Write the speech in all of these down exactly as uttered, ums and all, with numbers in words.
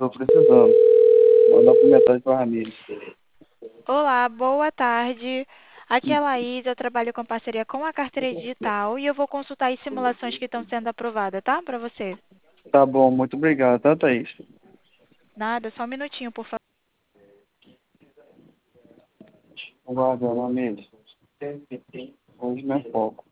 tô precisando. Mandar uma mensagem para Ramires. Olá, boa tarde. Aqui é a Laís, eu trabalho com parceria com a Carteira Digital e eu vou consultar as simulações que estão sendo aprovadas, tá? Para você. Tá bom, muito obrigado, tá, Thaís? Nada, só um minutinho, por favor. Guarda, Ramires. Hoje não é foco.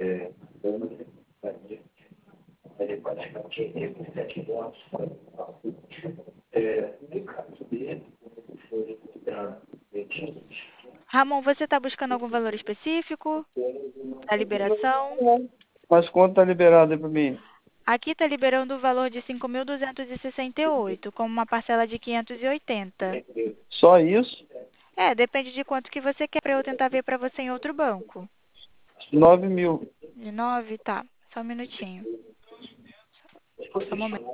Ramon, você está buscando algum valor específico da liberação? Mas quanto tá liberado aí para mim? Aqui está liberando o valor de cinco mil duzentos e sessenta e oito, com uma parcela de quinhentos e oitenta. Só isso? É, depende de quanto que você quer para eu tentar ver para você em outro banco. Nove mil. De nove, tá. Só um minutinho. Só um momento.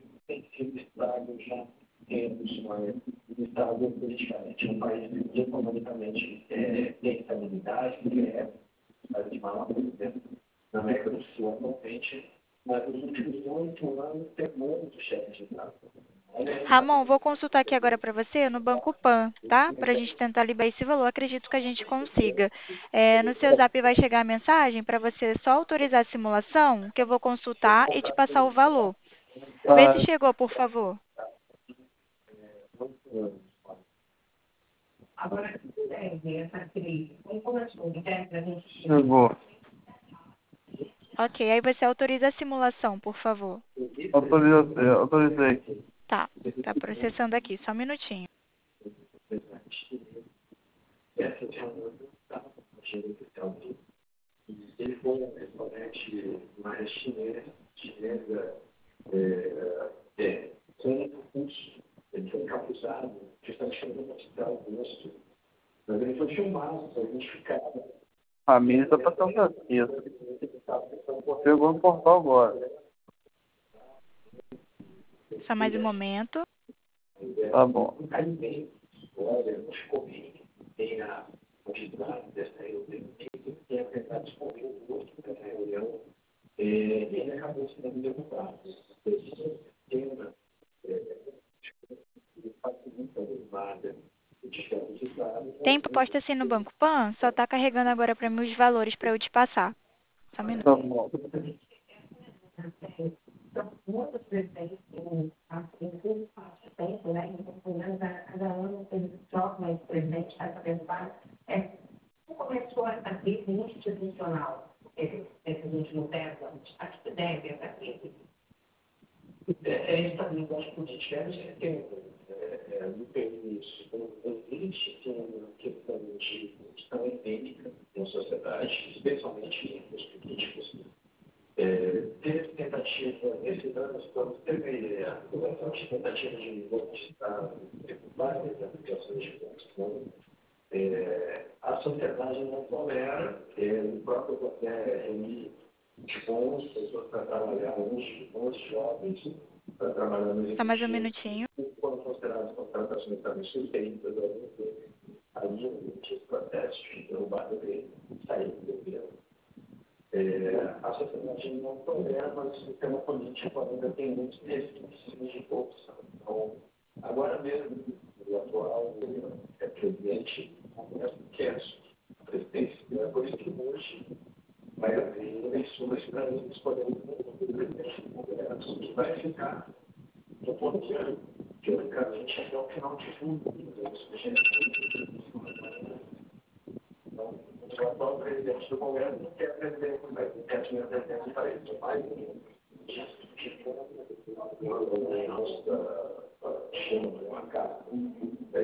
Ramon, vou consultar aqui agora para você no Banco Pan, tá? Para a gente tentar liberar esse valor. Acredito que a gente consiga. É, no seu zap vai chegar a mensagem para você só autorizar a simulação, que eu vou consultar e te passar o valor. Vê se Ah, chegou, por favor. chegou. Ok, aí você autoriza a simulação, por favor. Autorizei. Autorizei. Tá, tá processando aqui, só um minutinho. Ramires tá passando aqui. Chegou no portal agora. Só mais um momento. Tá bom. Tempo posto assim no Banco Pan, só tá carregando agora para mim os valores para eu te passar. Só um minuto. Tá bom. Só mais um minutinho.